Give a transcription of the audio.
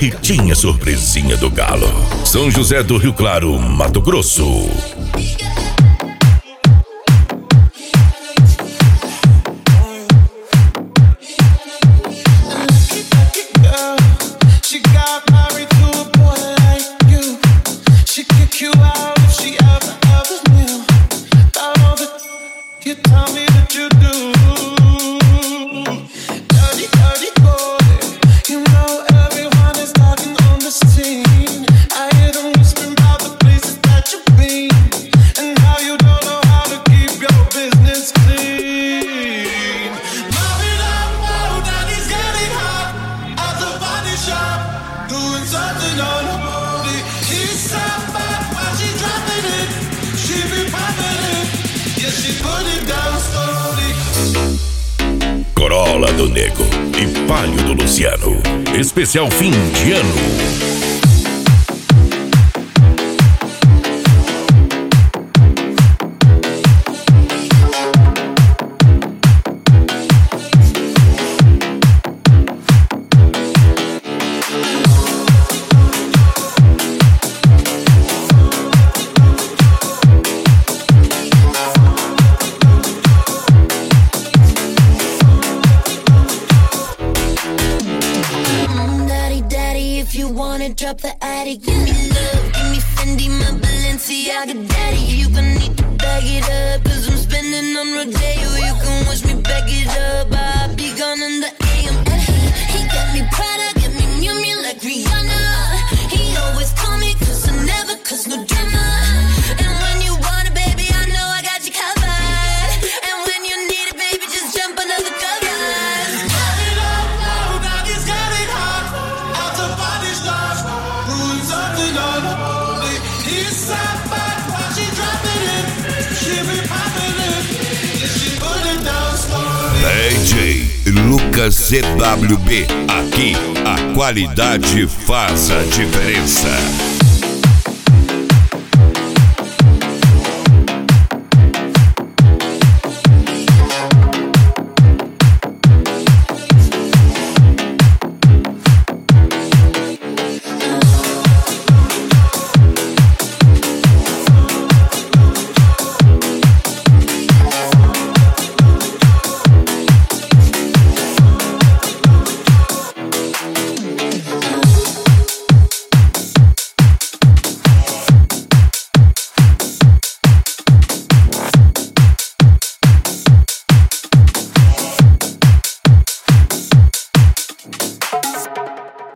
e tinha surpresinha do galo. São José do Rio Claro, Mato Grosso. Corolla do Nego e Palio do Luciano. Especial fim de ano. Drop the attic, give me love, give me Fendi, my Balenciaga daddy. You gon' need to bag it up, cause I'm spending on Rodeo. You can wish me back it up, I'll be gone in the AM. And he got me Prada, got me Miu Miu like Rihanna. He always call me cause I never cause no drama. And when you want it, baby, I know I got you covered. And when you need it, baby, just jump under the covers. DJ Lucas CWB, aqui a qualidade faz a diferença.